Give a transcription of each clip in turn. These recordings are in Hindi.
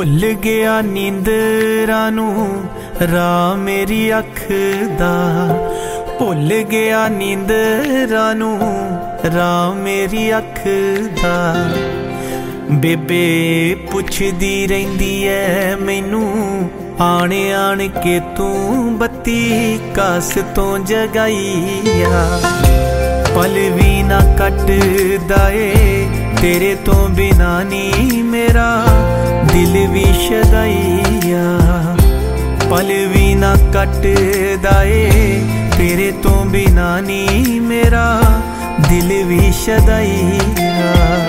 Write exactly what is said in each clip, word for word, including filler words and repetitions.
भुल गया नींदरां नूं राह मेरी अख दा, भुल गया नींदरां नूं राह मेरी अख दा। बेबे पुछदी रहिंदी ऐ मैनू आने आन के तू बत्ती कास तो जगाईया। पल भी ना कटदा ए तेरे तो बिना नी मेरा दिल भी शदाईया। पल भी ना कटदा ए तेरे तो बिना नी मेरा दिल भी शदाईया।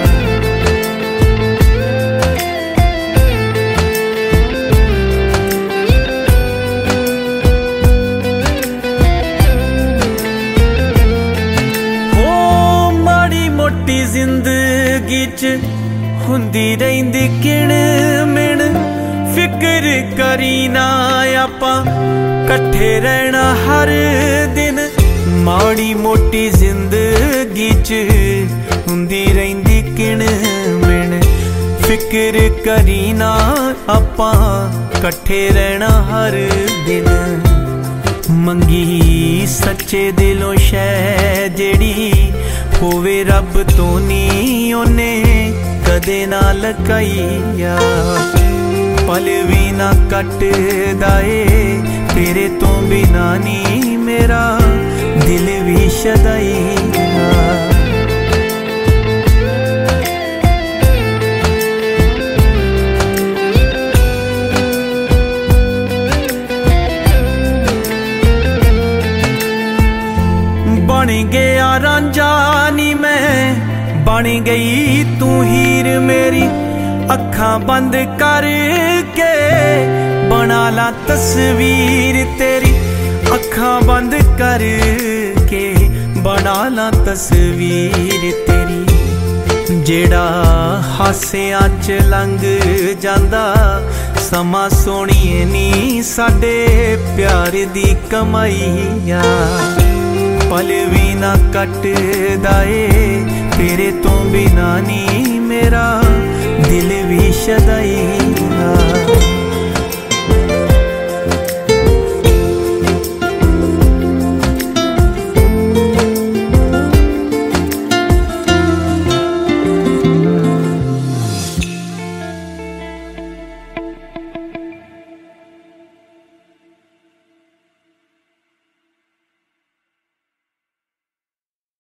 मोटी जिंदगी च हुंदी रहिंदी किण मिण, फिक्र करी ना आपां कट्ठे रहना हर दिन। माड़ी मोटी जिंदगी च हुंदी रहिंदी किण मिण, फिक्र करी ना आपां कट्ठे रहना हर दिन। मंगी सच्चे दिलों शै जेड़ी होवे रब तो नी ओने कदे ना लकाईया। पल भी ना कटदा ए तेरे तो बिना नी मेरा दिल भी शदाईया। बन गया रांझा नी मैं, बन गई तू हीर मेरी। अखां बंद करके बना ला तस्वीर तेरी, अखां बंद करके बना ला तस्वीर तेरी। जेड़ा हासियां च लंघ जांदा समा सोहणिए नी साडे प्यार दी कमाईया। पल भी ना कटदा ए तेरे तो बिना नी मेरा दिल भी शदाईया।